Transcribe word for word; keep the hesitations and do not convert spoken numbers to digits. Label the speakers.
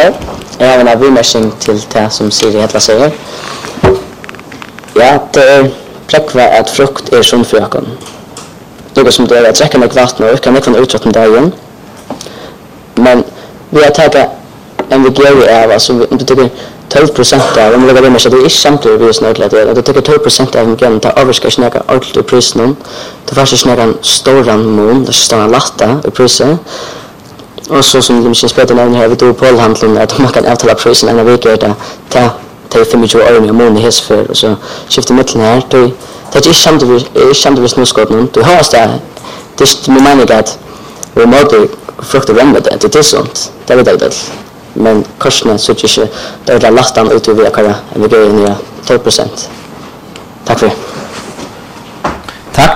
Speaker 1: här. Jag har en avmärkning till det som Siri heter säger. Ja, det är präckva att frukt är sunt för ögon. Något som det är att dräcka med vatten och kan inte uträtta med dagen. Men vi har tagit en vigering av, alltså om du tycker tolv procent av, om du lägger med sig, det är inte samtidigt vi är snöjligt att det, du tycker tolv procent av vigeringen tar överskar snäga ordentligt i prisen. Det första snäga en stor mån, det står en latta i prisen. Och så som de känns bättre när här vid Opolhandeln att man kan avtala prisen en vecka det ta ta femtio euro i månaden häst för och så skifta mitten här då det är samtidigt är samtidigt nu skott nu du har det det är med att vi måste frukta vem det det är sånt det är det men kostnaden så inte det är lastan ut över kara vi går in i tolv procent. Tack för det.